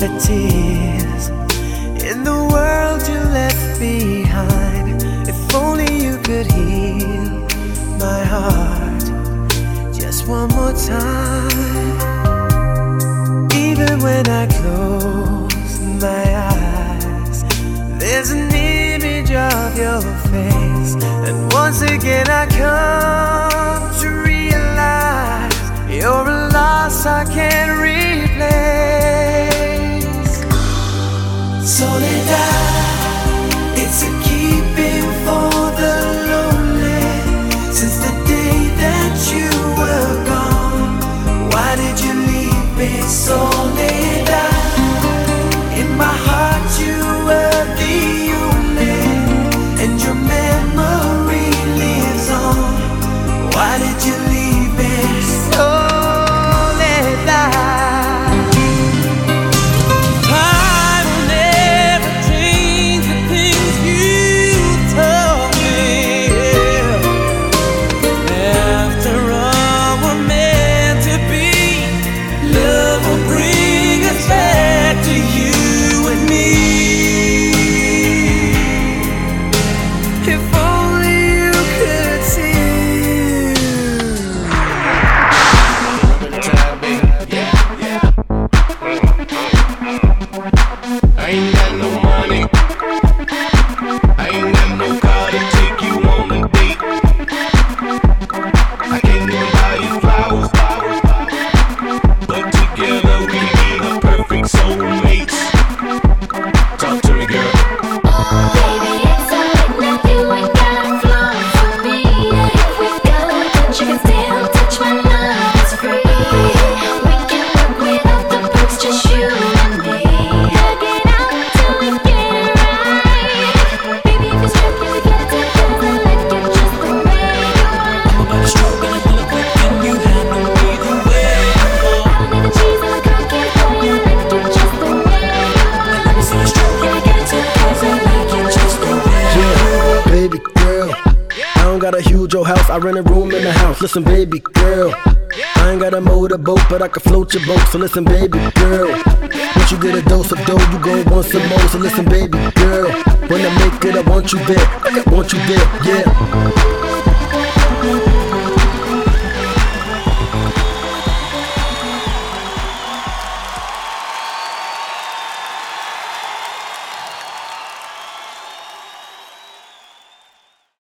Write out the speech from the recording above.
the tears in the world you left behind. If only you could heal my heart just one more time. Even when I close my eyes, there's an image of your face, and once again I come to realize you're a loss I can't replace. Soledad, it's a keeping for the lonely. Since the day that you were gone, why did you leave me? Soledad, in my heart you were the only, and your memory lives on. Why did you leave me? I rent a room in the house, listen baby girl, I ain't got a motorboat, but I can float your boat. So listen baby girl, once you get a dose of dough, you gon' want some more. So listen baby girl, when I make it, I want you there, I want you there, yeah.